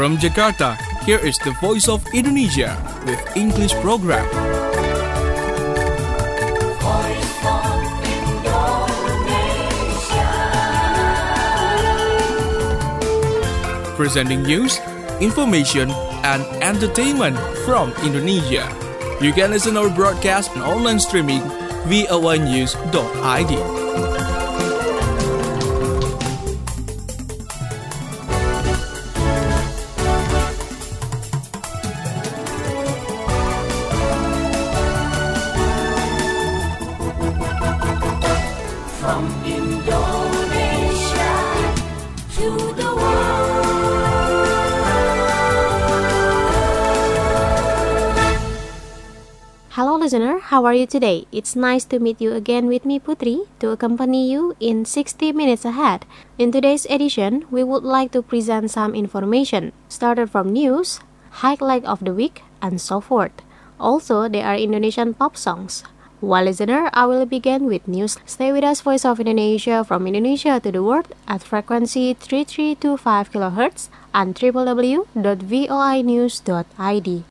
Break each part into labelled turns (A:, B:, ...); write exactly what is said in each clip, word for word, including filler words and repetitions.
A: From Jakarta, here is the Voice of Indonesia with English program.
B: Voice of Indonesia.
A: Presenting news, information, and entertainment from Indonesia. You can listen our broadcast and online streaming v o a news dot i d.
B: From Indonesia to the world.
C: Hello listener, how are you today? It's nice to meet you again with me Putri to accompany you in sixty minutes ahead. In today's edition, we would like to present some information, started from news, highlight of the week, and so forth. Also, there are Indonesian pop songs. Well, listener, I will begin with news. Stay with us, Voice of Indonesia, from Indonesia to the world at frequency three three two five kilohertz and w w w dot voi news dot i d.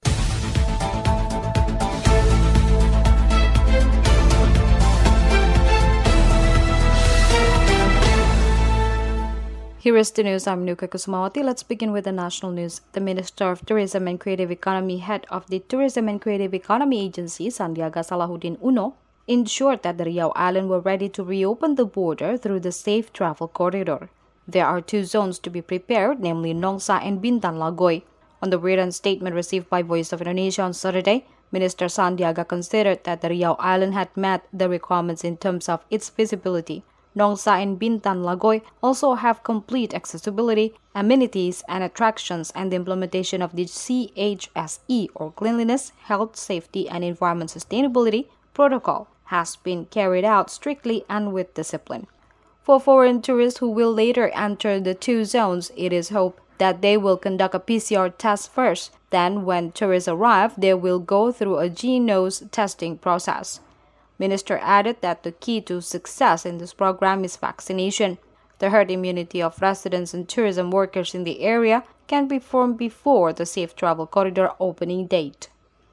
D: Here is the news. I'm Nuka Kusumawati. Let's begin with the national news. The Minister of Tourism and Creative Economy, head of the Tourism and Creative Economy Agency, Sandiaga Salahuddin Uno, ensured that the Riau Island were ready to reopen the border through the safe travel corridor. There are two zones to be prepared, namely Nongsa and Bintan Lagoy. On the written statement received by Voice of Indonesia on Saturday, Minister Sandiaga considered that the Riau Island had met the requirements in terms of its visibility. Nongsa and Bintan Lagoy also have complete accessibility, amenities, and attractions, and the implementation of the C H S E, or Cleanliness, Health, Safety, and Environment Sustainability Protocol, has been carried out strictly and with discipline. For foreign tourists who will later enter the two zones, it is hoped that they will conduct a P C R test first. Then, when tourists arrive, they will go through a G-nose testing process. Minister added that the key to success in this program is vaccination. The herd immunity of residents and tourism workers in the area can be formed before the safe travel corridor opening date.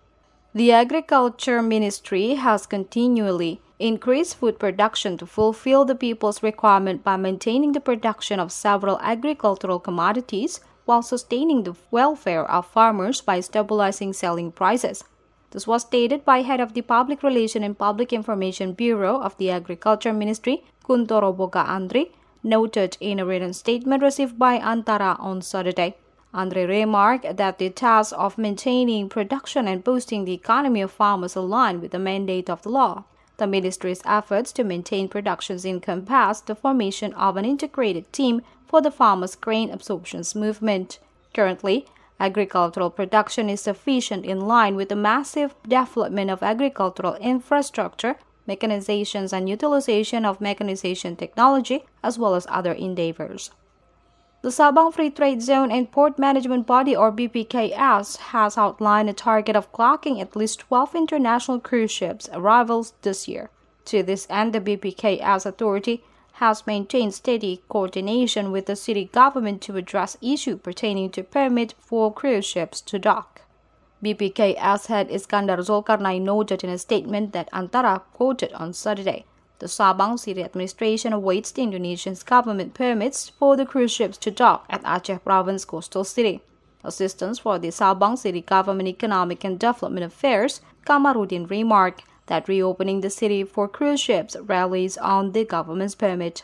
D: The Agriculture Ministry has continually increased food production to fulfill the people's requirement by maintaining the production of several agricultural commodities while sustaining the welfare of farmers by stabilizing selling prices. This was stated by head of the Public Relations and Public Information Bureau of the Agriculture Ministry, Kuntoro Boga Andri, noted in a written statement received by Antara on Saturday. Andre remarked that the task of maintaining production and boosting the economy of farmers align with the mandate of the law. The ministry's efforts to maintain productions encompass the formation of an integrated team for the farmers' grain absorptions movement. Currently, agricultural production is sufficient in line with the massive development of agricultural infrastructure, mechanizations, and utilization of mechanization technology, as well as other endeavors. The Sabang Free Trade Zone and Port Management Body, or B P K S, has outlined a target of clocking at least twelve international cruise ships arrivals this year. To this end, the B P K S authority has maintained steady coordination with the city government to address issues pertaining to permit for cruise ships to dock. B P K S head Iskandar Zulkarnain noted in a statement that Antara quoted on Saturday. The Sabang City Administration awaits the Indonesian government permits for the cruise ships to dock at Aceh Province coastal city. Assistance for the Sabang City Government Economic and Development Affairs, Kamarudin, remarked that reopening the city for cruise ships relies on the government's permit.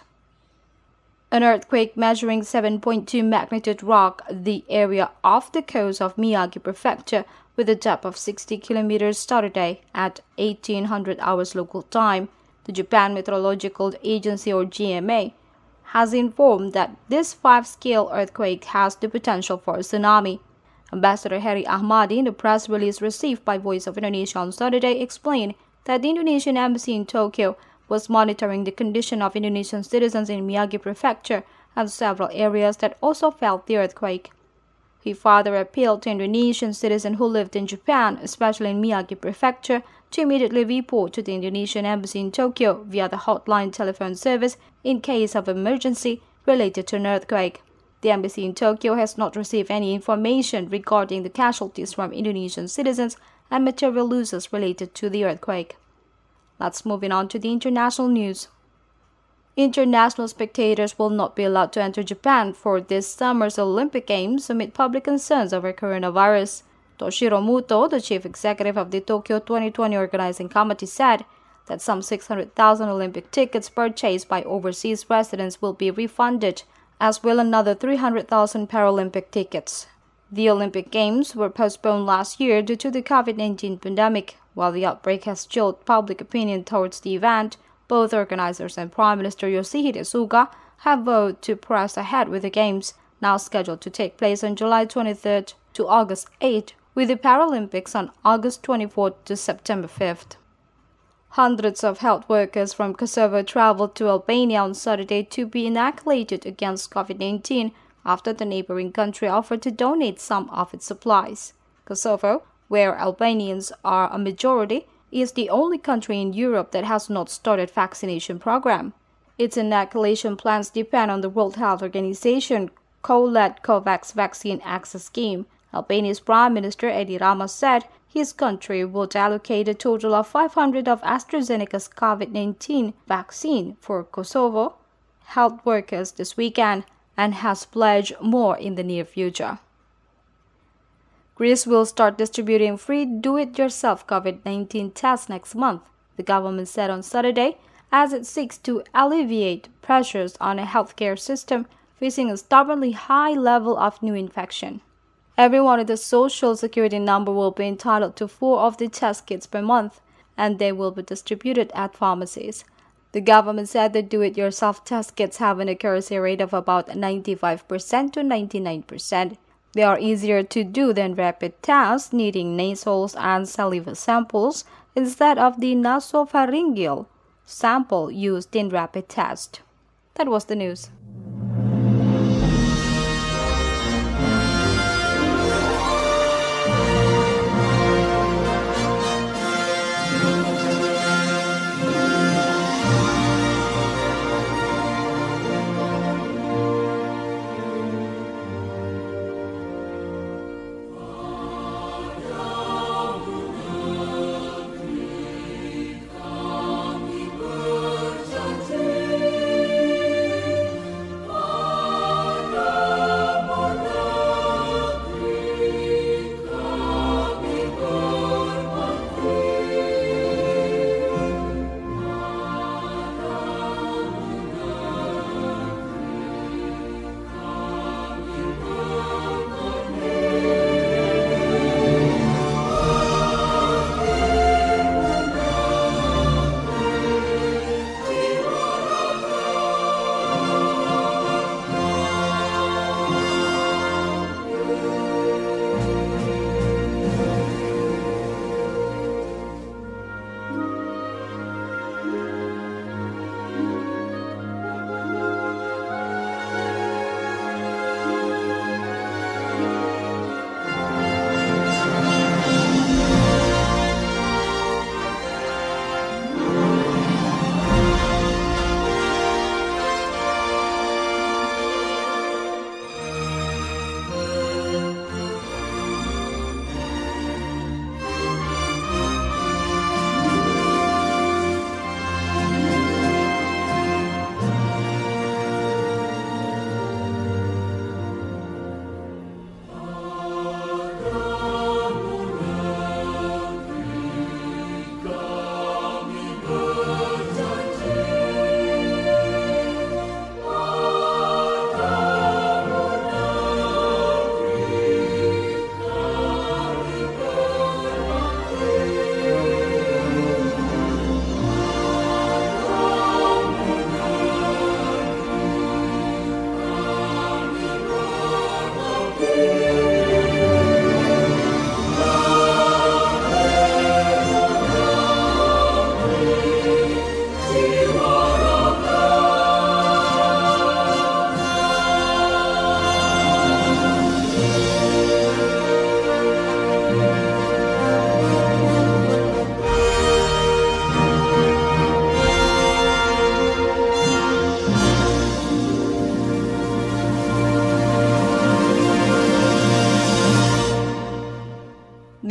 D: An earthquake measuring seven point two magnitude rocked the area off the coast of Miyagi Prefecture with a depth of sixty kilometers Saturday at eighteen hundred hours local time. The Japan Meteorological Agency, or G M A, has informed that this five-scale earthquake has the potential for a tsunami. Ambassador Heri Ahmadi, in the press release received by Voice of Indonesia on Saturday, explained that the Indonesian Embassy in Tokyo was monitoring the condition of Indonesian citizens in Miyagi Prefecture and several areas that also felt the earthquake. He further appealed to Indonesian citizens who lived in Japan, especially in Miyagi Prefecture, to immediately report to the Indonesian Embassy in Tokyo via the hotline telephone service in case of emergency related to an earthquake. The embassy in Tokyo has not received any information regarding the casualties from Indonesian citizens and material losses related to the earthquake. Let's move on to the international news. International spectators will not be allowed to enter Japan for this summer's Olympic Games amid public concerns over coronavirus. Toshiro Muto, the chief executive of the Tokyo twenty twenty organizing committee, said that some six hundred thousand Olympic tickets purchased by overseas residents will be refunded, as will another three hundred thousand Paralympic tickets. The Olympic Games were postponed last year due to the COVID nineteen pandemic. While the outbreak has chilled public opinion towards the event, both organizers and Prime Minister Yoshihide Suga have vowed to press ahead with the Games, now scheduled to take place on July twenty-third to August eighth, with the Paralympics on August twenty-fourth to September fifth. Hundreds of health workers from Kosovo traveled to Albania on Saturday to be inoculated against COVID nineteen after the neighboring country offered to donate some of its supplies. Kosovo, where Albanians are a majority, is the only country in Europe that has not started vaccination program. Its inoculation plans depend on the World Health Organization co-led COVAX vaccine access scheme. Albania's Prime Minister Edi Rama said his country would allocate a total of five hundred of AstraZeneca's COVID nineteen vaccine for Kosovo health workers this weekend and has pledged more in the near future. Greece will start distributing free do-it-yourself COVID nineteen tests next month, the government said on Saturday, as it seeks to alleviate pressures on a healthcare system facing a stubbornly high level of new infection. Everyone with a social security number will be entitled to four of the test kits per month, and they will be distributed at pharmacies. The government said the do-it-yourself test kits have an accuracy rate of about ninety-five percent to ninety-nine percent. They are easier to do than rapid tests needing nasal and saliva samples instead of the nasopharyngeal sample used in rapid test. That was the news.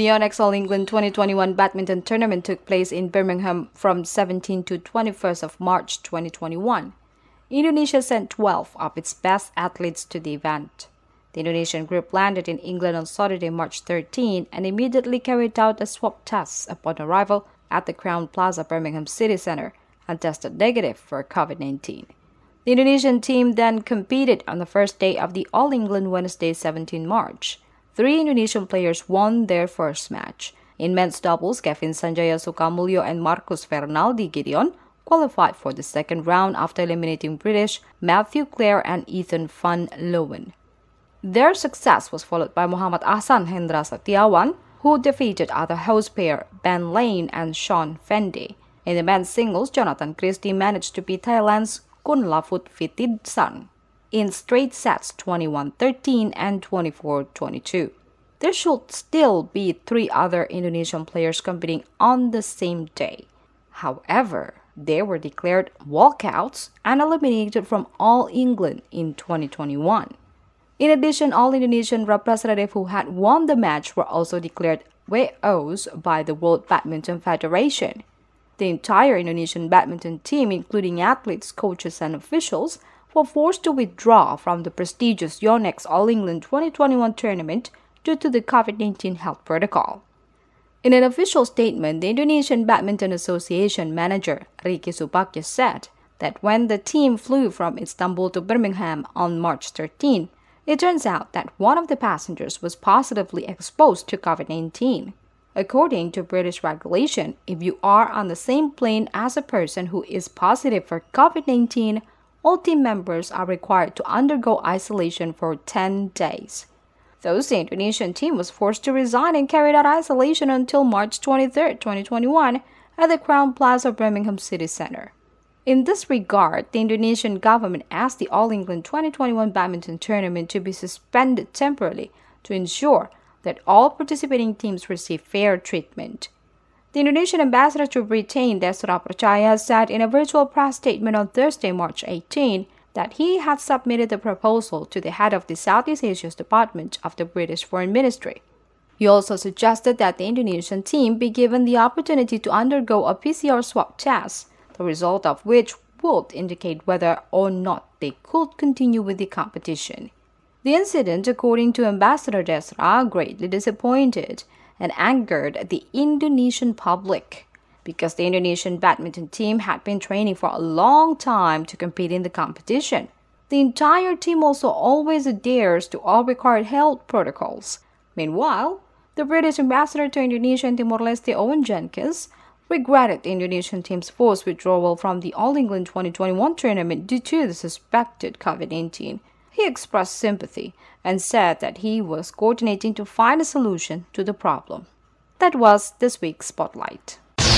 D: The Yonex All England twenty twenty-one badminton tournament took place in Birmingham from seventeenth to twenty-first of March twenty twenty-one. Indonesia sent twelve of its best athletes to the event. The Indonesian group landed in England on Saturday, March thirteenth, and immediately carried out a swab test upon arrival at the Crown Plaza Birmingham City Centre and tested negative for COVID nineteen. The Indonesian team then competed on the first day of the All England Wednesday, seventeenth of March. Three Indonesian players won their first match. In men's doubles, Kevin Sanjaya Sukamulyo and Marcus Fernaldi Gideon qualified for the second round after eliminating British Matthew Clare and Ethan van Leeuwen. Their success was followed by Muhammad Ahsan Hendra Setiawan, who defeated other host pair Ben Lane and Sean Fende. In the men's singles, Jonathan Christie managed to beat Thailand's Kunlavut Vitidsan in straight sets twenty-one thirteen and twenty-four twenty-two. There should still be three other Indonesian players competing on the same day. However, they were declared walkouts and eliminated from All England in twenty twenty-one. In addition, all Indonesian representatives who had won the match were also declared W Os by the World Badminton Federation. The entire Indonesian badminton team, including athletes, coaches, and officials, were forced to withdraw from the prestigious Yonex All England twenty twenty-one tournament due to the COVID nineteen health protocol. In an official statement, the Indonesian Badminton Association manager Ricky Subagyo said that when the team flew from Istanbul to Birmingham on March thirteenth, it turns out that one of the passengers was positively exposed to COVID nineteen. According to British regulation, if you are on the same plane as a person who is positive for COVID nineteen, all team members are required to undergo isolation for ten days. Thus, the Indonesian team was forced to resign and carried out isolation until March twenty-third, twenty twenty-one at the Crown Plaza Birmingham City Centre. In this regard, the Indonesian government asked the All England twenty twenty-one badminton tournament to be suspended temporarily to ensure that all participating teams receive fair treatment. The Indonesian ambassador to Britain, Desra Percaya, said in a virtual press statement on Thursday, March eighteenth, that he had submitted the proposal to the head of the Southeast Asia Department of the British Foreign Ministry. He also suggested that the Indonesian team be given the opportunity to undergo a P C R swab test, the result of which would indicate whether or not they could continue with the competition. The incident, according to Ambassador Desra, greatly disappointed and angered the Indonesian public because the Indonesian badminton team had been training for a long time to compete in the competition. The entire team also always adheres to all required health protocols. Meanwhile, the British ambassador to Indonesia and Timor-Leste, Owen Jenkins, regretted the Indonesian team's forced withdrawal from the All England twenty twenty-one tournament due to the suspected COVID nineteen. He expressed sympathy and said that he was coordinating to find a solution to the problem. That was this week's Spotlight.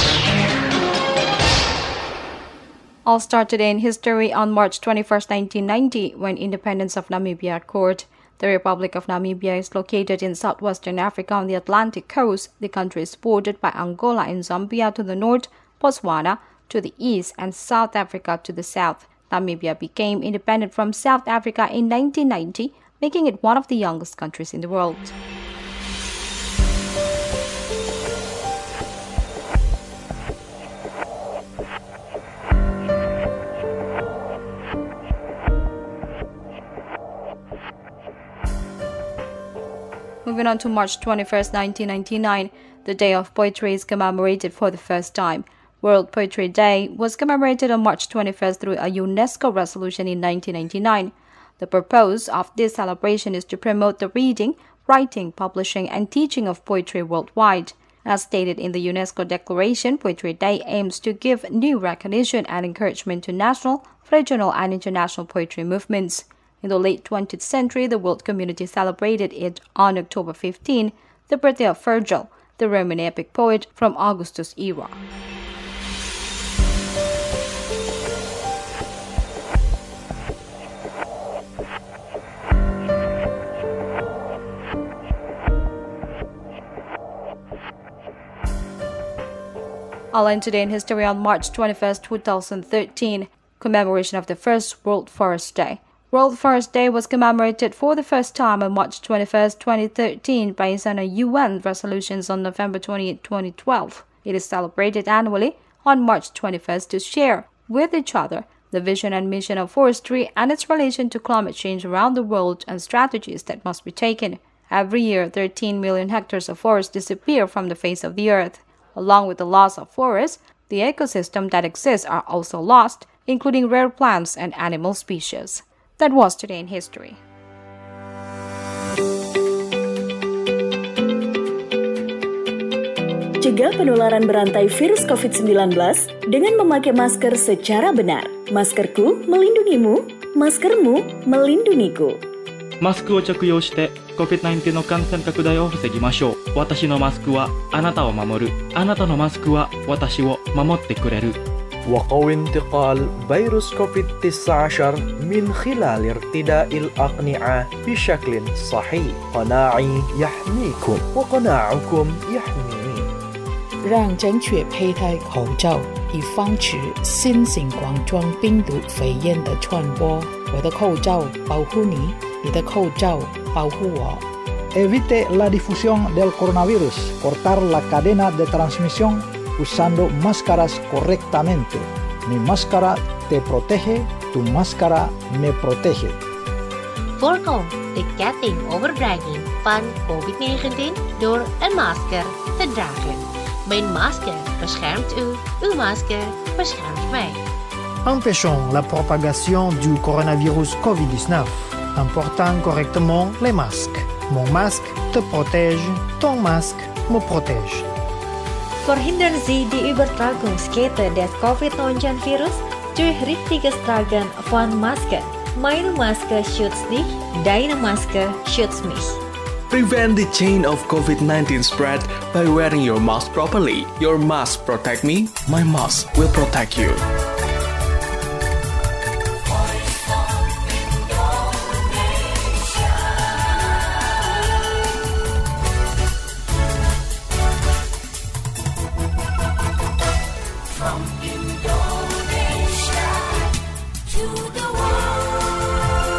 D: I'll start today in history on March twenty-first, nineteen ninety, when independence of Namibia occurred. The Republic of Namibia is located in southwestern Africa on the Atlantic coast. The country is bordered by Angola and Zambia to the north, Botswana to the east, and South Africa to the south. Namibia became independent from South Africa in nineteen ninety, making it one of the youngest countries in the world. Moving on to March twenty-first, nineteen ninety-nine, the Day of Poetry is commemorated for the first time. World Poetry Day was commemorated on March twenty-first through a UNESCO resolution in nineteen ninety-nine. The purpose of this celebration is to promote the reading, writing, publishing, and teaching of poetry worldwide. As stated in the UNESCO Declaration, Poetry Day aims to give new recognition and encouragement to national, regional, and international poetry movements. In the late twentieth century, the world community celebrated it on October fifteenth, the birthday of Virgil, the Roman epic poet from Augustus' era. I'll end today in history on March twenty-first, two thousand thirteen, commemoration of the first World Forest Day. World Forest Day was commemorated for the first time on March twenty-first, twenty thirteen, based on a U N resolutions on November twenty-eighth, twenty twelve. It is celebrated annually on March twenty-first to share with each other the vision and mission of forestry and its relation to climate change around the world and strategies that must be taken. Every year, thirteen million hectares of forest disappear from the face of the earth. Along with the loss of forests, the ecosystem that exists are also lost, including rare plants and animal species. That was Today in History.
E: Cegah penularan berantai virus covid sembilan belas dengan memakai masker secara benar. Maskerku melindungimu, maskermu melindungiku.
F: マスクを着用して コビッドナインティーン の感染拡大を防ぎましょう。私のマスクはあなたを守る。あなたのマスクは私を守ってくれる。
G: وقوي انتقال فيروس كوفيد تسعة عشر من خلال ارتداء الأقنعة بشكل صحيح. قناعي يحميكم وقناعكم يحميني.
H: 让正确佩戴口罩，以防止新型冠状病毒肺炎的传播。我的口罩保护你，你的口罩保护我。
I: Evite la difusión del coronavirus. Cortar la cadena de transmisión usando máscaras correctamente. Mi máscara te protege, tu máscara me protege.
J: Voorkom de ketting overdraging van covid negentien door een masker te dragen. Mijn masker beschermt u, uw masker beschermt mij.
K: Empêchons la propagation du coronavirus covid dix-neuf en portant correctement les masques. Mon masque te protège, ton masque me protège.
L: Verhindern Sie die Übertragungskette des covid neunzehn virus durch richtiges Tragen von Masken. Meine Maske schützt dich, deine Maske schützt mich.
A: Prevent the chain of covid nineteen spread by wearing your mask properly. Your mask protect me, my mask will protect you.
B: From Indonesia to the world.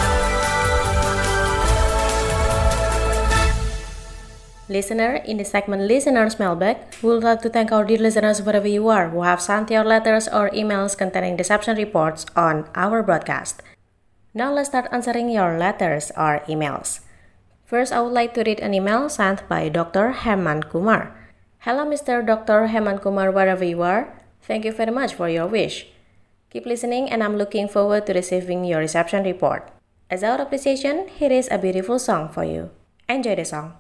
C: Listener, in the segment Listener's Mailbag, we would like to thank our dear listeners wherever you are who have sent your letters or emails containing deception reports on our broadcast. Now let's start answering your letters or emails. First, I would like to read an email sent by Doctor Heman Kumar. Hello Mister Doctor Heman Kumar, wherever you are. Thank you very much for your wish. Keep listening and I'm looking forward to receiving your reception report. As our appreciation, here is a beautiful song for you. Enjoy the song.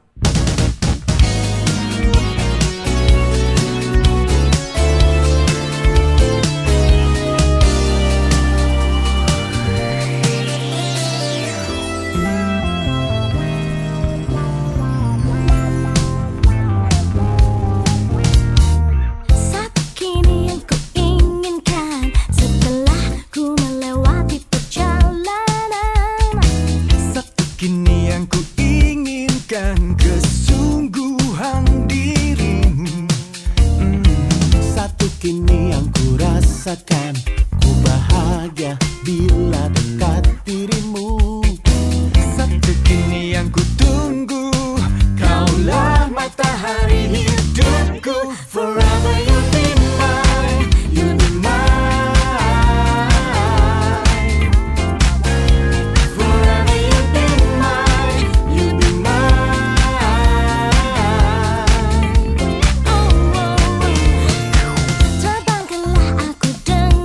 M: Ku bahagia bila dekat dirimu. Satu kini yang ku tunggu, kaulah matahari hidupku. Forever you'll be mine, you'll be mine. Forever you'll be mine, you'll be mine. Oh, oh, oh. Terbangkanlah aku dengan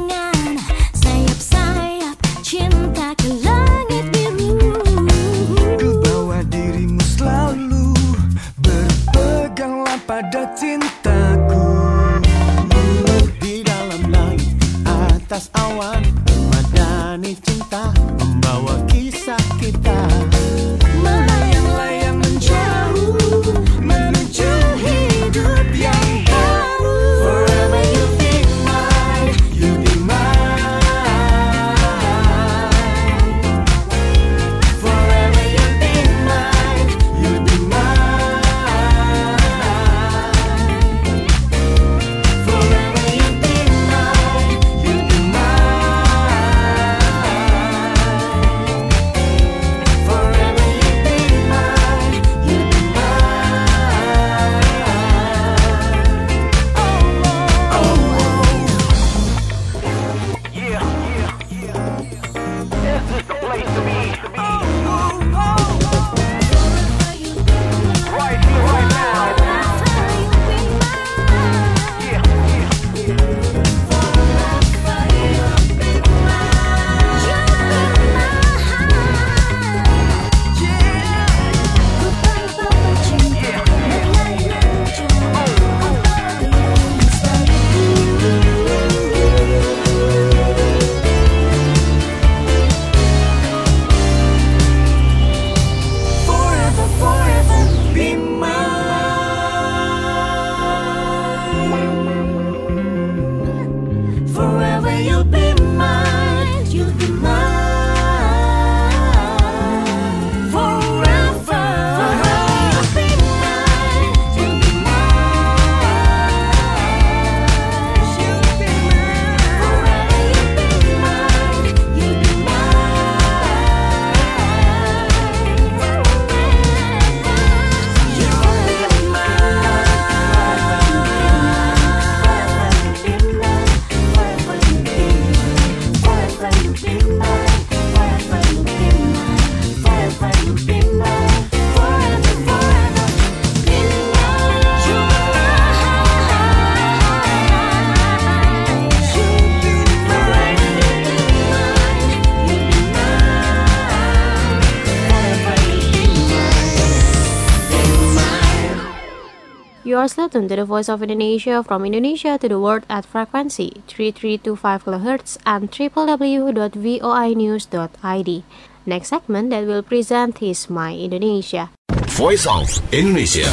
C: You are still tuned to the Voice of Indonesia from Indonesia to the world at frequency three three two five kilohertz and w w w dot voi news dot i d. Next segment that will present is My Indonesia.
N: Voice of Indonesia.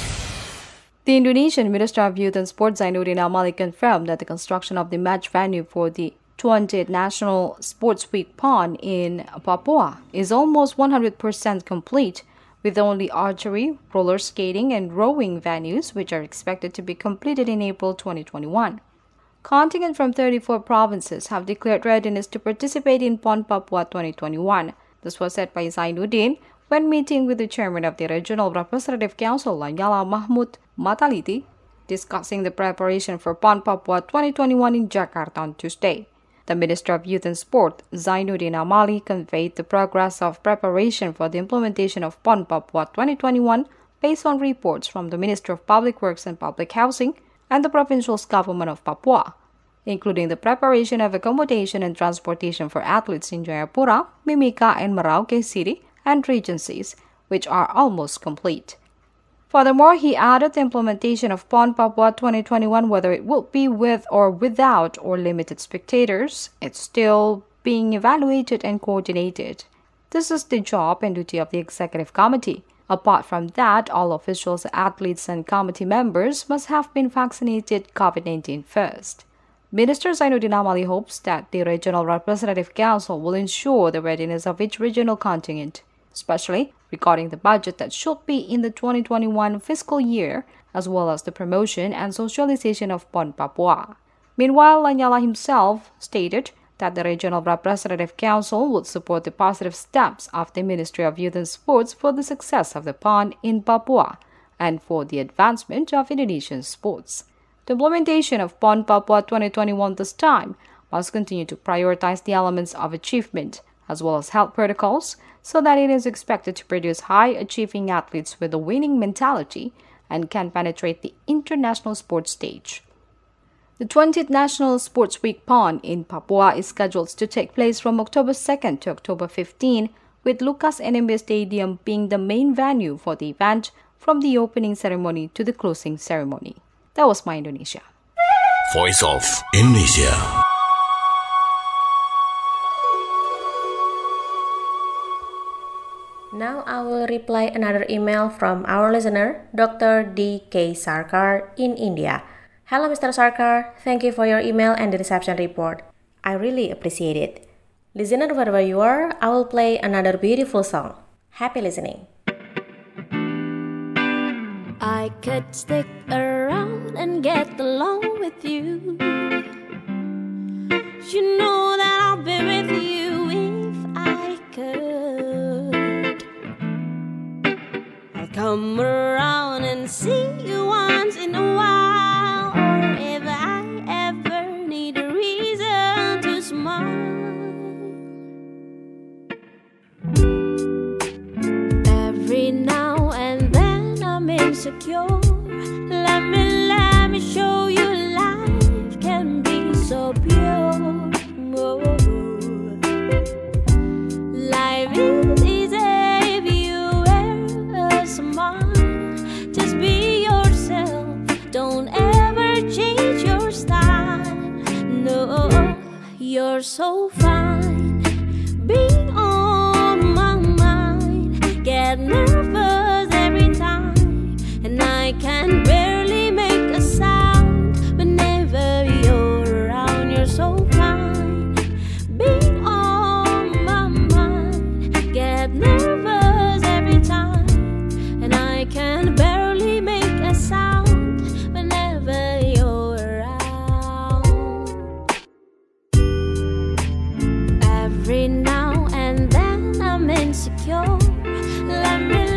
D: The Indonesian Minister of Youth and Sports Zainuddin Amali confirmed that the construction of the match venue for the twentieth National Sports Week P O N in Papua is almost one hundred percent complete, with only archery, roller skating, and rowing venues which are expected to be completed in April twenty twenty-one. Contingent from thirty-four provinces have declared readiness to participate in P O N Papua twenty twenty-one. This was said by Zainuddin when meeting with the chairman of the Regional Representative Council, Lanyala Mahmud Mataliti, discussing the preparation for P O N Papua twenty twenty-one in Jakarta on Tuesday. The Minister of Youth and Sport, Zainuddin Amali, conveyed the progress of preparation for the implementation of P O N Papua twenty twenty-one based on reports from the Minister of Public Works and Public Housing and the Provincial Government of Papua, including the preparation of accommodation and transportation for athletes in Jayapura, Mimika, and Merauke City and regencies, which are almost complete. Furthermore, he added the implementation of P O N Papua twenty twenty-one, whether it will be with or without or limited spectators, it's still being evaluated and coordinated. This is the job and duty of the Executive Committee. Apart from that, all officials, athletes, and committee members must have been vaccinated COVID nineteen first. Minister Zainuddin Amali hopes that the Regional Representative Council will ensure the readiness of each regional contingent, especially regarding the budget that should be in the twenty twenty-one fiscal year, as well as the promotion and socialization of P O N Papua. Meanwhile, Lanyala himself stated that the Regional Representative Council would support the positive steps of the Ministry of Youth and Sports for the success of the P O N in Papua and for the advancement of Indonesian sports. The implementation of P O N Papua twenty twenty-one this time must continue to prioritize the elements of achievement as well as health protocols so that it is expected to produce high-achieving athletes with a winning mentality and can penetrate the international sports stage. The twentieth National Sports Week P O N in Papua is scheduled to take place from October second to October fifteenth, with Lukas N M B Stadium being the main venue for the event from the opening ceremony to the closing ceremony. That was My Indonesia.
N: Voice of Indonesia.
J: Now I will reply another email from our listener, Doctor D K Sarkar in India. Hello Mister Sarkar, thank you for your email and the reception report. I really appreciate it. Listener, wherever you are, I will play another beautiful song. Happy listening.
B: I could stick around and get along with you. You know that I'll be with you if I could. I'll come around and see you once in a while, or if I ever need a reason to smile. Every now and then I'm insecure. Let me, let me show you life can be so pure. Oh. Life is easy if you wear a smile. Just be yourself, don't ever change your style. No, you're so fine, being on my mind. Get nervous every time, and I can barely make a sound whenever you're around. You're so fine, being on my mind. Get nervous every time, and I can barely make a sound whenever you're around. Every now and then I'm insecure. Let me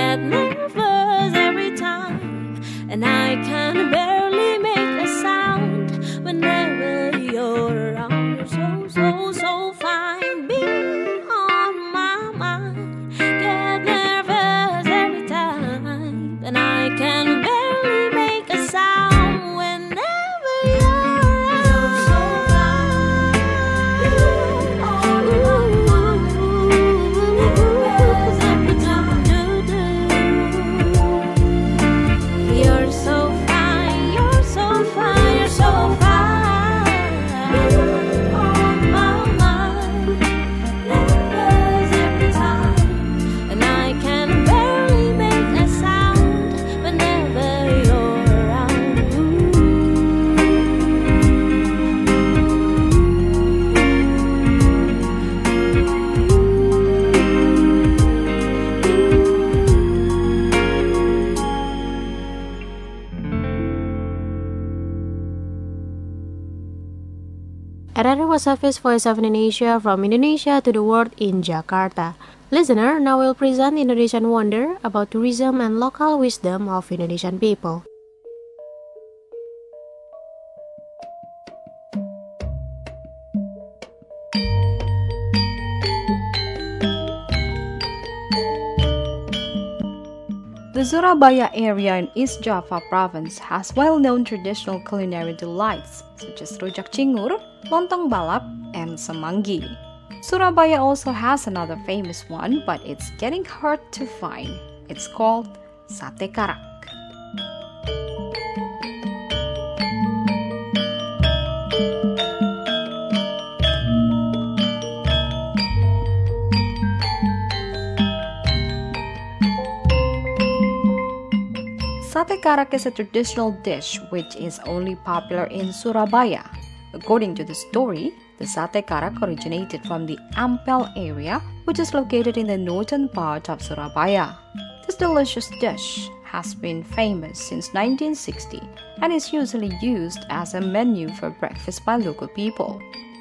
B: get nervous every time, and I can barely make a sound whenever you're around. You're so, so, so fine, being on my mind. Get nervous every time, and I can barely make a sound whenever you're around. So fine, being on my mind. Every time, you're so fine, you're so fine, you're so fine. On my mind, nervous every time, and I can barely make a sound whenever you're around.
C: Another was Hafiz Voice of Indonesia from Indonesia to the world in Jakarta. Listener, now we'll present Indonesian Wonder about tourism and local wisdom of Indonesian people.
D: The Surabaya area in East Java province has well-known traditional culinary delights such as rujak cingur, lontong balap, and semanggi. Surabaya also has another famous one, but it's getting hard to find. It's called sate karak. Sate karak is a traditional dish which is only popular in Surabaya. According to the story, the sate karak originated from the Ampel area, which is located in the northern part of Surabaya. This delicious dish has been famous since nineteen sixty and is usually used as a menu for breakfast by local people.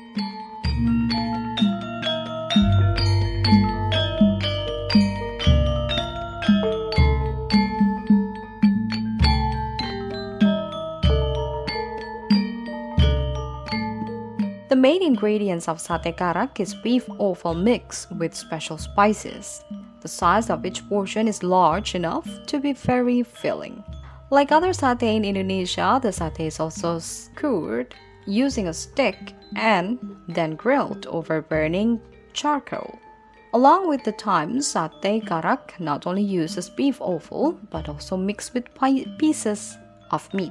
D: The main ingredients of sate karak is beef offal mix with special spices. The size of each portion is large enough to be very filling. Like other satay in Indonesia, the satay is also skewered using a stick and then grilled over burning charcoal. Along with the thyme, sate karak not only uses beef offal but also mixed with pi- pieces of meat.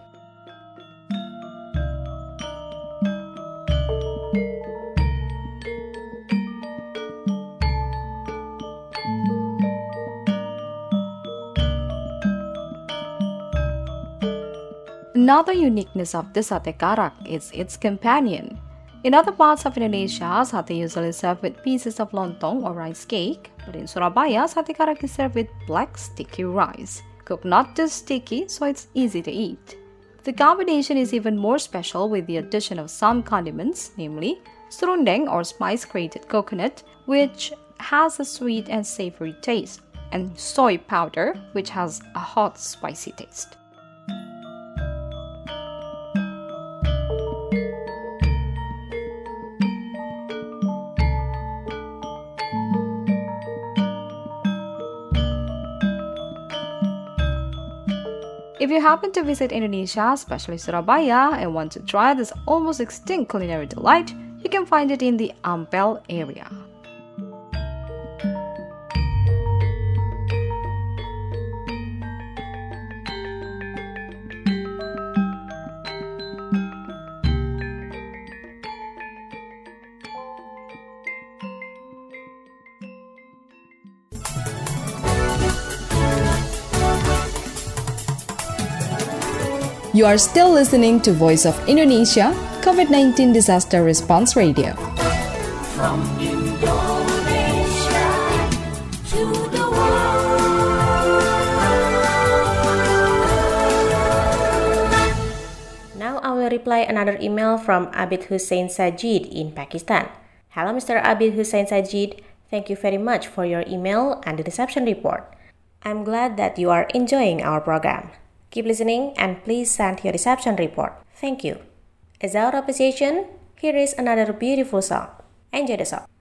D: Another uniqueness of the sate karak is its companion. In other parts of Indonesia, satay usually served with pieces of lontong or rice cake, but in Surabaya, sate karak is served with black sticky rice, cooked not too sticky so it's easy to eat. The combination is even more special with the addition of some condiments, namely serundeng or spice-grated coconut, which has a sweet and savory taste, and soy powder, which has a hot, spicy taste. If you happen to visit Indonesia, especially Surabaya, and want to try this almost extinct culinary delight, you can find it in the Ampel area.
O: You are still listening to Voice of Indonesia, COVID nineteen Disaster Response Radio.
M: From Indonesia to the world.
P: Now I will reply another email from Abid Hussein Sajid in Pakistan. Hello Mister Abid Hussein Sajid, thank you very much for your email and the reception report. I'm glad that you are enjoying our program. Keep listening and please send your reception report. Thank you. As our appreciation, here is another beautiful song. Enjoy the song.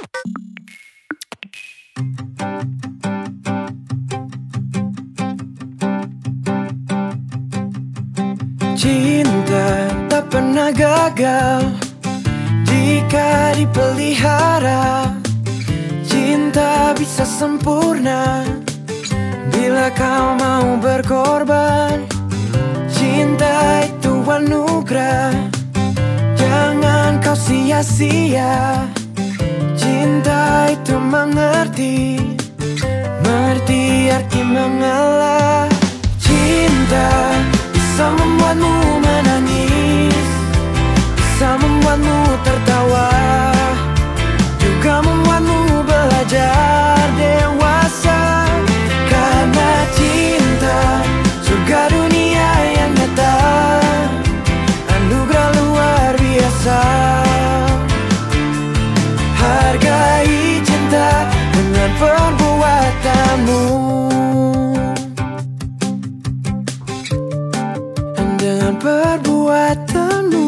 Q: Cinta tak pernah gagal jika dipelihara. Cinta bisa sempurna bila kau mau berkorban. Cinta itu anugerah, jangan kau sia-sia. Cinta itu mengerti, mengerti arti mengalah. Cinta bisa membuatmu menangis, bisa membuatmu tertawa, juga membuatmu belajar dewasa. Karena cinta, surga dunia yang nyata, anugerah luar biasa. Hargai cinta dengan perbuatanmu, dengan perbuatanmu.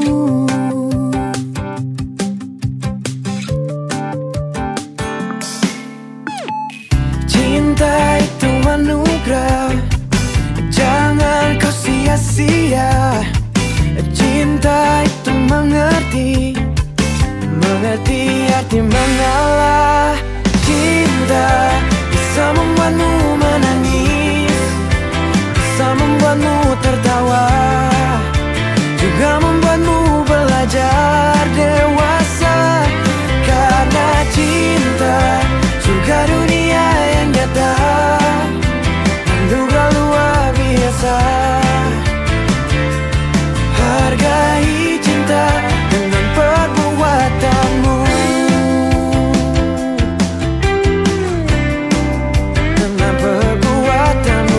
Q: Cinta itu anugerah, jangan kau sia-sia. Cinta itu mengerti, mengerti arti mengalah. Cinta bisa membuatmu menangis, bisa membuatmu tertawa, juga membuatmu belajar dewasa. Karena cinta, surga dunia yang nyata, anugerah luar biasa. Hargai cinta dengan perbuatanmu, dengan perbuatanmu.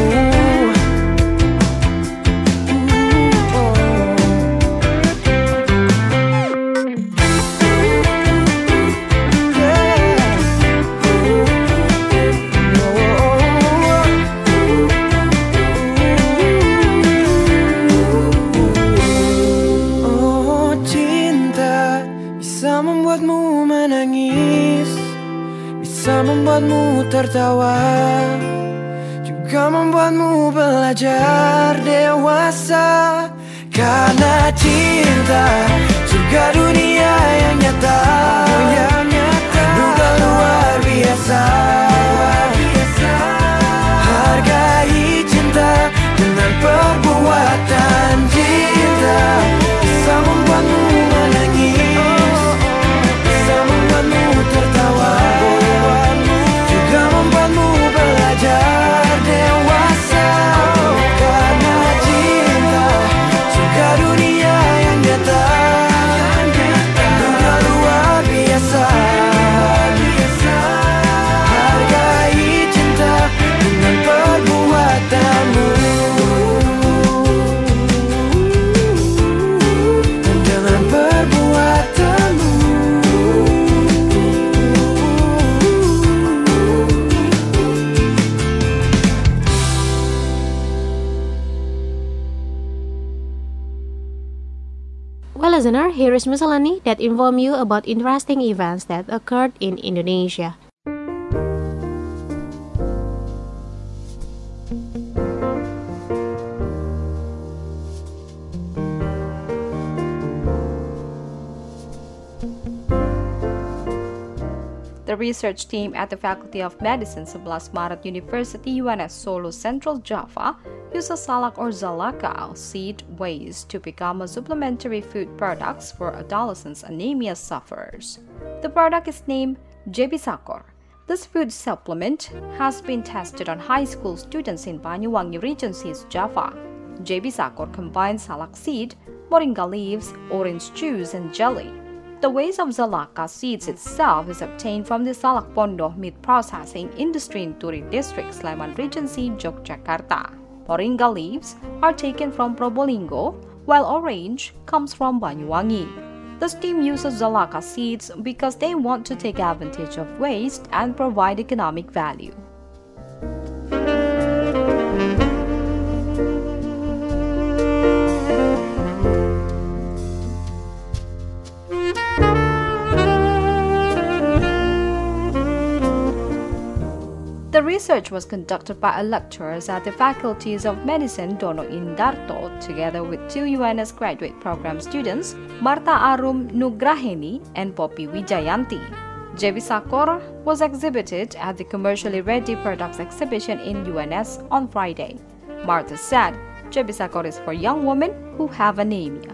Q: Bisa membuatmu tertawa, juga membuatmu belajar dewasa. Karena cinta, surga dunia yang nyata, anugerah luar biasa. Hargai cinta dengan perbuatan. Cinta bisa membuatmu menangis, bisa membuatmu tertawa, juga membuatmu belajar dewasa. Karena cinta, surga dunia yang nyata, anugerah luar biasa. Hargai cinta dengan perbuatanmu, dengan perbuatanmu.
C: Well, listener, here is miscellany that inform you about interesting events that occurred in Indonesia.
D: The research team at the Faculty of Medicine Sebelas Maret University U N S Solo Central Java uses salak or zalaka seed waste to become a supplementary food products for adolescents anemia sufferers. The product is named Jebisakor. This food supplement has been tested on high school students in Banyuwangi Regency, Java. Jebisakor combines salak seed, moringa leaves, orange juice, and jelly. The waste of zalaka seeds itself is obtained from the Salak Pondoh meat processing industry in Turi District, Sleman Regency, Yogyakarta. Moringa leaves are taken from Probolinggo, while orange comes from Banyuwangi. The team uses zalaka seeds because they want to take advantage of waste and provide economic value. The research was conducted by lecturers at the faculties of medicine Dono Indarto together with two U N S graduate program students, Marta Arum Nugraheni and Poppy Wijayanti. Jebisakor was exhibited at the Commercially Ready Products exhibition in U N S on Friday. Marta said, Jebisakor is for young women who have anemia.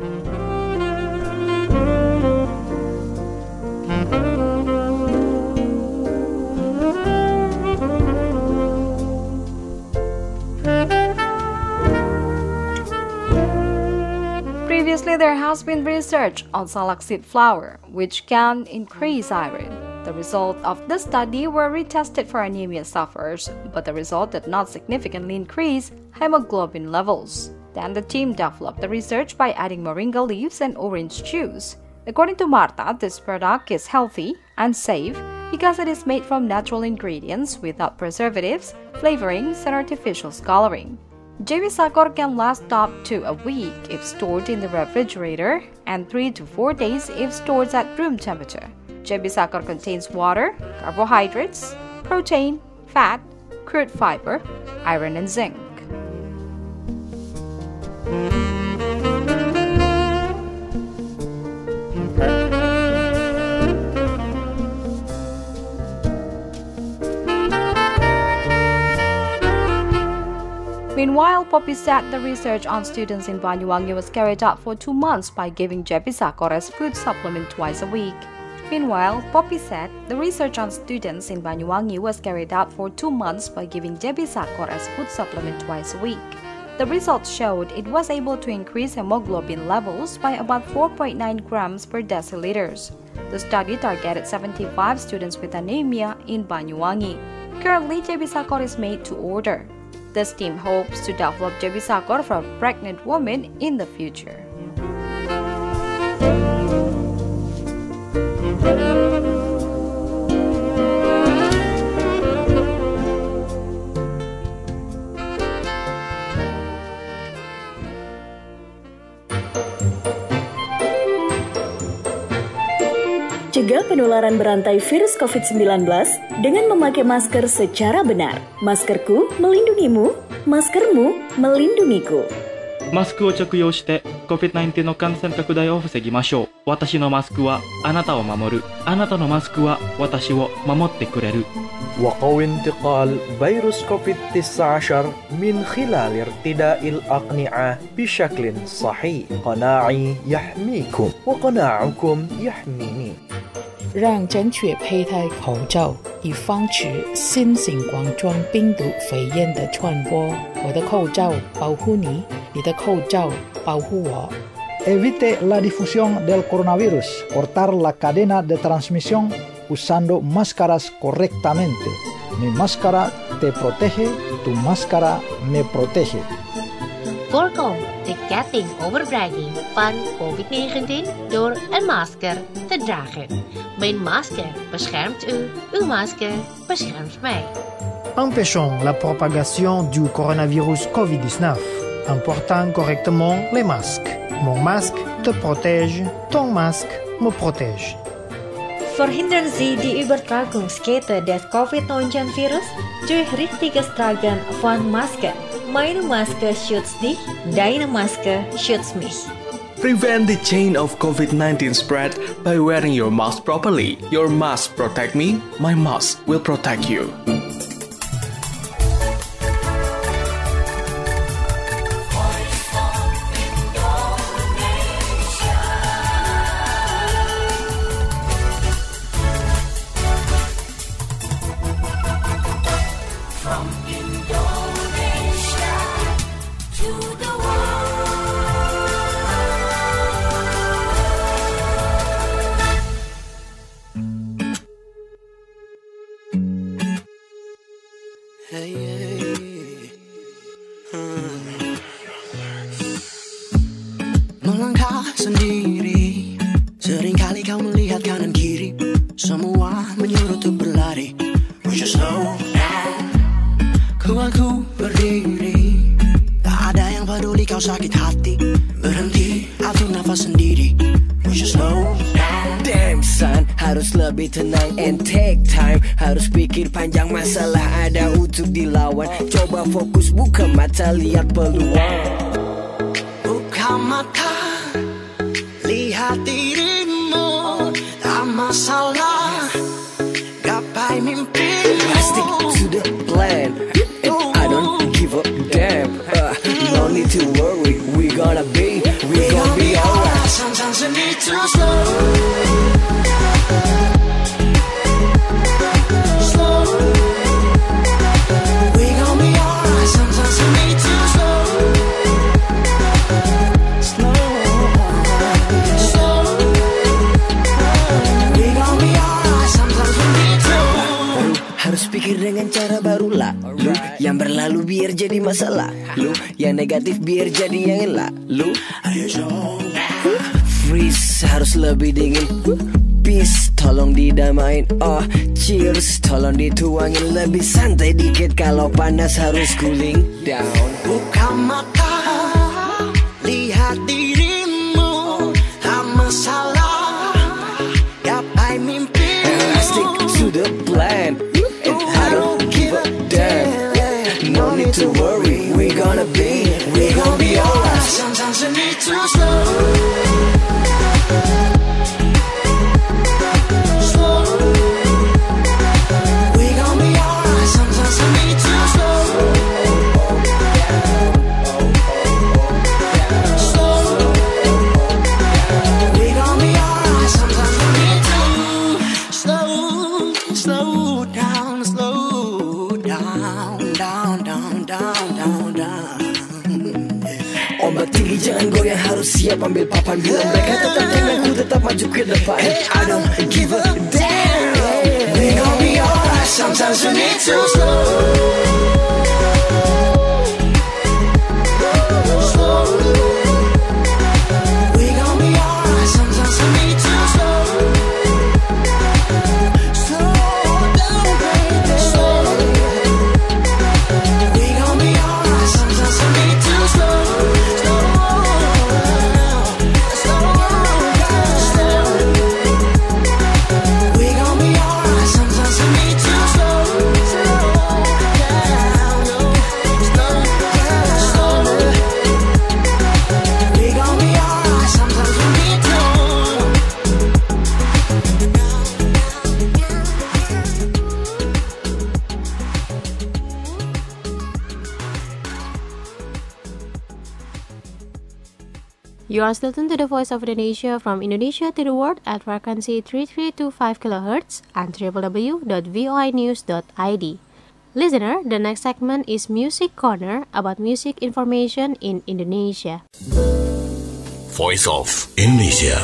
D: Previously, there has been research on salak seed flour, which can increase iron. The results of the study were retested for anemia sufferers, but the result did not significantly increase hemoglobin levels. Then the team developed the research by adding moringa leaves and orange juice. According to Marta, this product is healthy and safe because it is made from natural ingredients without preservatives, flavorings, and artificial coloring. Jebisakor can last up to a week if stored in the refrigerator and three to four days if stored at room temperature. Jebisakor contains water, carbohydrates, protein, fat, crude fiber, iron, and zinc. Meanwhile, Poppy said the research on students in Banyuwangi was carried out for two months by giving Jebisakor as food supplement twice a week. Meanwhile, Poppy said the research on students in Banyuwangi was carried out for two months by giving Jebisakor as food supplement twice a week. The results showed it was able to increase hemoglobin levels by about four point nine grams per deciliters. The study targeted seventy-five students with anemia in Banyuwangi. Currently, Jebisakor is made to order. This team hopes to develop Jebisakor for pregnant women in the future.
E: Cegah penularan berantai virus covid sembilan belas dengan memakai masker secara benar. Maskerku melindungimu, maskermu melindungiku.
F: マスクを着用して コビッドナインティーン の感染拡大を防ぎましょう。私のマスクはあなたを守る。あなたのマスクは私を守ってくれる。
G: وقوي انتقال فيروس كوفيد تسعة عشر من خلال ارتداء الأقنعة بشكل صحيح. قناعي يحميكم وقناعكم يحميني.
H: 让正确佩戴口罩，以防止新型冠状病毒肺炎的传播。我的口罩保护你，你的口罩保护我。
I: Evite la difusión del coronavirus. Cortar la cadena de transmisión usando máscaras correctamente. Mi máscara te protege, tu máscara me protege.
J: Voorkom de ketting overdraging van covid negentien door een masker te dragen. Mijn masker beschermt u, uw masker beschermt mij.
K: Empêchons la propagation du coronavirus covid dix-neuf en portant correctement les masques. Mon masque te protège, ton masque me protège.
L: Verhindern Sie die Übertragungskette des covid neunzehn Virus durch richtiges Tragen von Masken. Meine Maske schützt dich, deine Maske schützt mich.
A: Prevent the chain of covid nineteen spread by wearing your mask properly. Your mask protect me, my mask will protect you.
Q: Melangkah sendiri, seringkali kau melihat kanan kiri, semua menyuruh untuk berlari. Would you slow down? Ku aku berdiri, tak ada yang peduli kau sakit hati. Berhenti, atur nafas sendiri. Would you slow down?
R: Damn son, harus harus lebih tenang and take time. Harus pikir panjang, masalah ada untuk dilawan. Coba fokus, buka mata, lihat peluang.
Q: Buka mata, lihat dirimu, tak masalah. Gapai mimpimu.
R: Stick to the plan, and I don't give a damn. uh, No need to worry, we gonna be, we gonna be alright.
Q: Sometimes you need to slow, slow. We gon' be alright. Sometimes you need to slow, slow, slow. We gon' be alright. Sometimes you need to.
R: Lu harus pikir dengan cara baru lah. Lu yang berlalu biar jadi masalah. Lu yang negatif biar jadi yang elak. Lu freeze, harus lebih dingin. Peace, tolong didamain. Oh, cheers, tolong dituangin. Lebih santai dikit, kalau panas harus cooling down.
Q: Buka mata, lihat dirimu, tak masalah. Gapai mimpimu.
R: Stick to the plan, and I don't give a damn. No need to worry, we gonna be, we gonna be alright.
Q: Sometimes you need to slow, slow. We gon' be alright. Sometimes you need to slow, slow. We gon' be alright. Sometimes you need to slow, slow down, slow down, down, down, down, down, down.
R: Ombak tinggi jangan goyang, harus siap ambil papan. Bila mereka tetap tengah, ku tetap maju ke depan. Hey, I don't give a damn.
Q: We gon' be alright. Sometimes you need to slow, slow. We gon' be alright. Sometimes you need to slow, slow down, baby, slow. We gon' be alright. Sometimes you need to slow, slow, slow down, slow. We gon' be alright. Sometimes you need to slow, slow down, slow down, slow. We gon' be alright. Sometimes you need to.
C: You are still tuned to the Voice of Indonesia from Indonesia to the world at frequency three three two five kilohertz and w w w dot voi news dot i d. Listener, the next segment is Music Corner about music information in Indonesia.
N: Voice of Indonesia.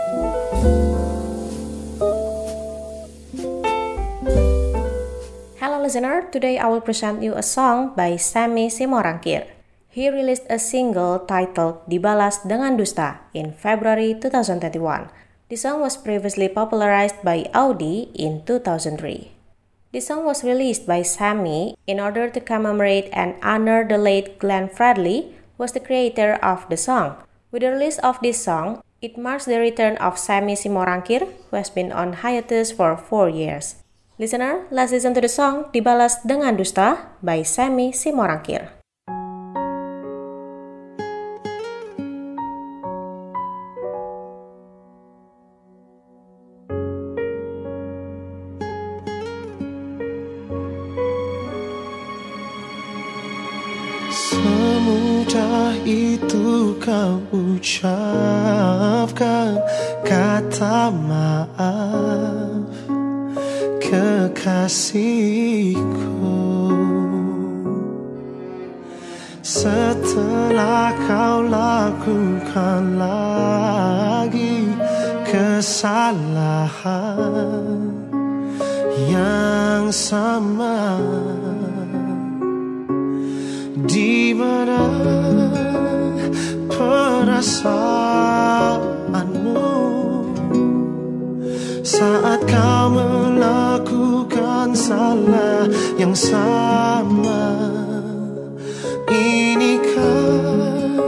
P: Hello listener, today I will present you a song by Sammy Simorangkir. He released a single titled Dibalas Dengan Dusta in February two thousand twenty-one. The song was previously popularized by Audi in two thousand three. The song was released by Sammy in order to commemorate and honor the late Glenn Fredly, who was the creator of the song. With the release of this song, it marks the return of Sammy Simorangkir, who has been on hiatus for four years. Listener, let's listen to the song Dibalas Dengan Dusta by Sammy Simorangkir.
M: Semudah itu kau ucapkan kata maaf, kekasihku. Setelah kau lakukan lagi kesalahan yang sama, di mana perasaanmu saat kau melakukan salah yang sama? Inikah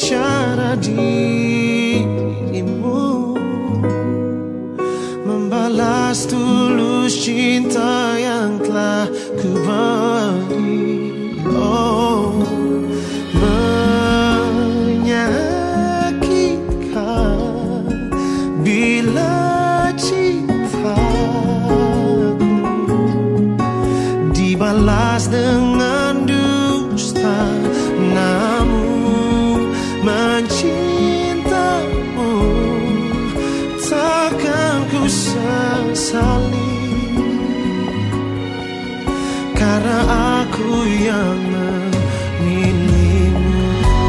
M: cara dirimu membalas membalas tulus cinta yang telah ku beri. Oh, menyakitkan bila cintaku dibalas dengan dusta, namun mencintamu takkan ku sesali, karena aku yang memilihmu.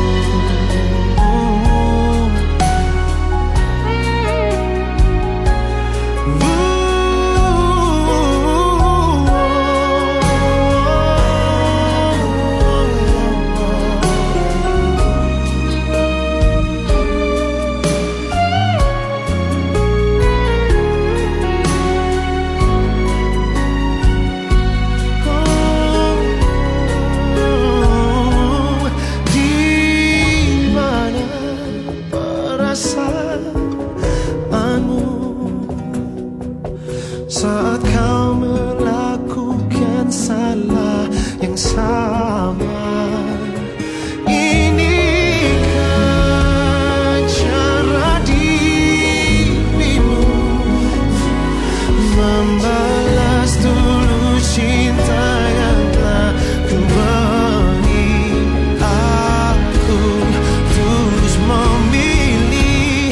M: Saat kau melakukan salah yang sama, inikah cara dirimu membalas tulus cinta yang telah ku beri? Aku terus memilih.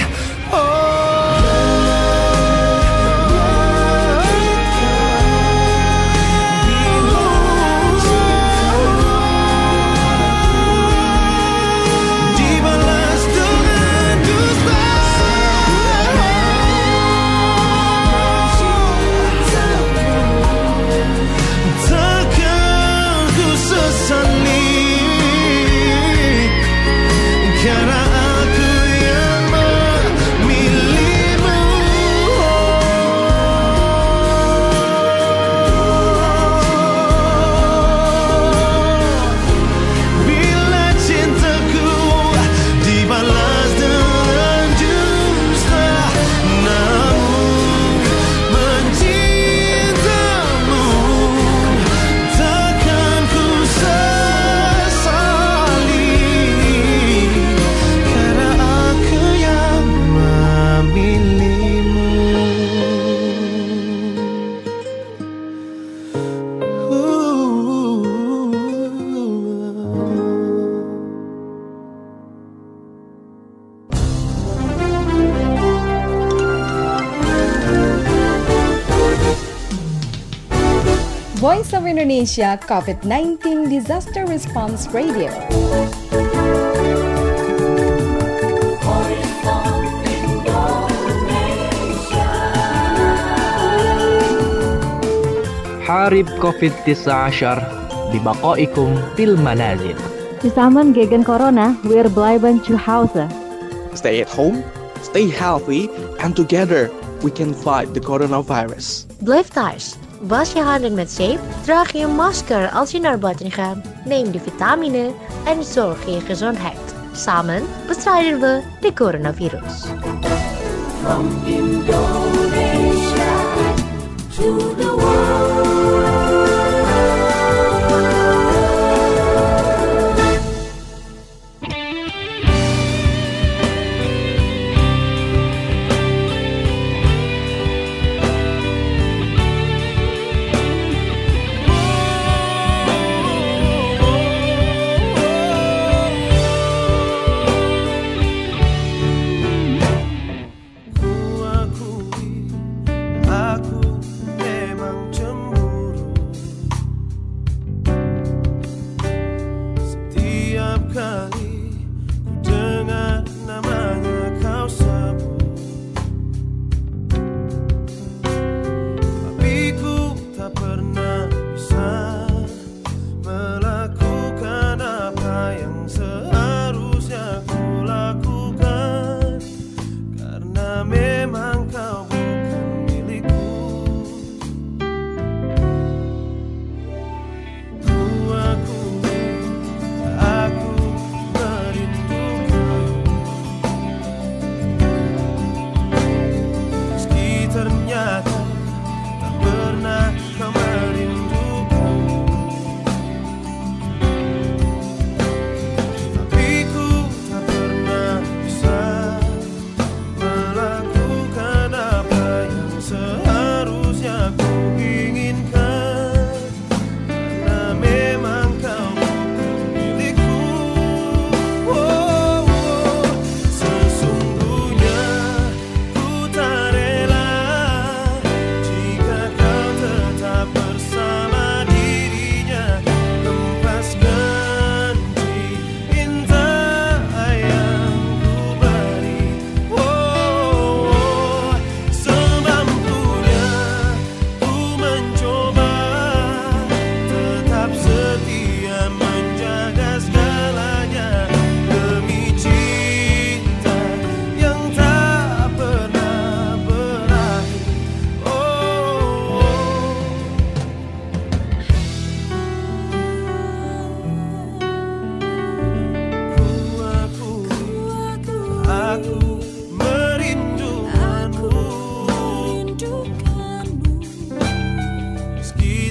O: Voice of Indonesia COVID nineteen Disaster Response Radio.
G: حارب كوفيد تسعة عشر ببقائكم في المنازل.
S: Zusammen gegen Corona, wir bleiben zu Hause.
T: Stay at home, stay healthy, and together we can fight the coronavirus.
J: Blijf thuis. Was je handen met zeep, draag je een masker als je naar buiten gaat, neem de vitamine en zorg je gezondheid. Samen bestrijden we de coronavirus.
M: From Indonesia to the world.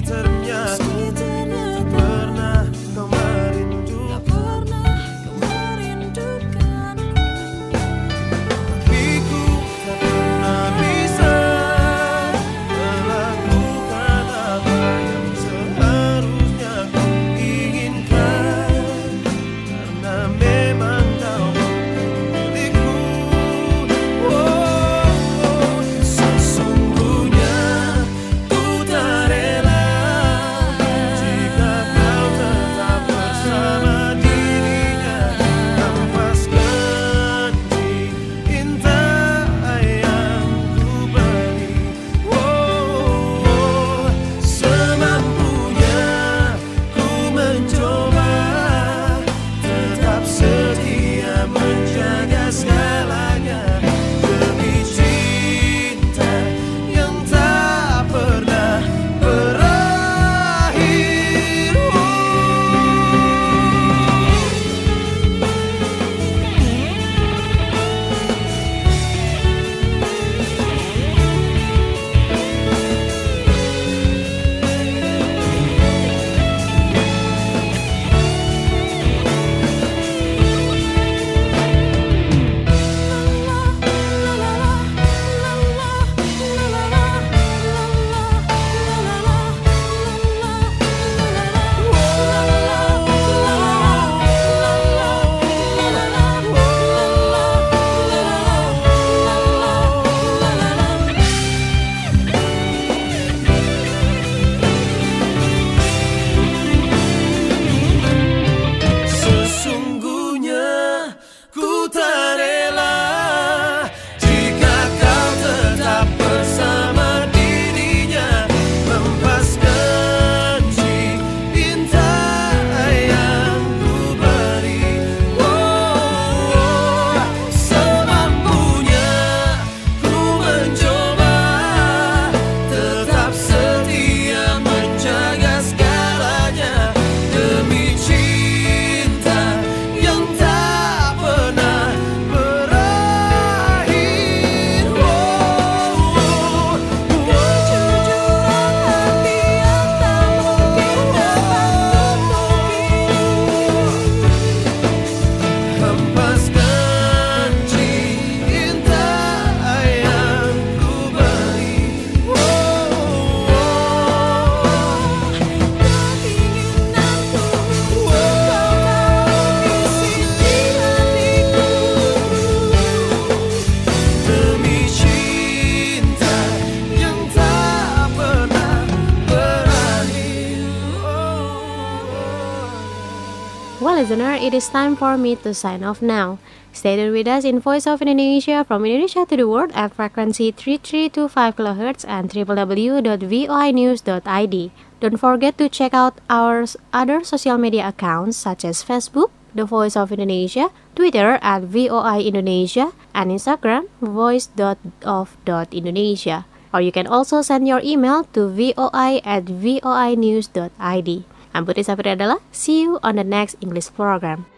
C: Well, listener, it is time for me to sign off now. Stay tuned with us in Voice of Indonesia from Indonesia to the world at frequency three three two five kilohertz and w w w dot voi news dot i d. Don't forget to check out our other social media accounts such as Facebook, The Voice of Indonesia, Twitter at V O I Indonesia, and Instagram, voice dot of dot indonesia. Or you can also send your email to voi at voi news dot i d. I'm Putri Safri Adela. See you on the next English program.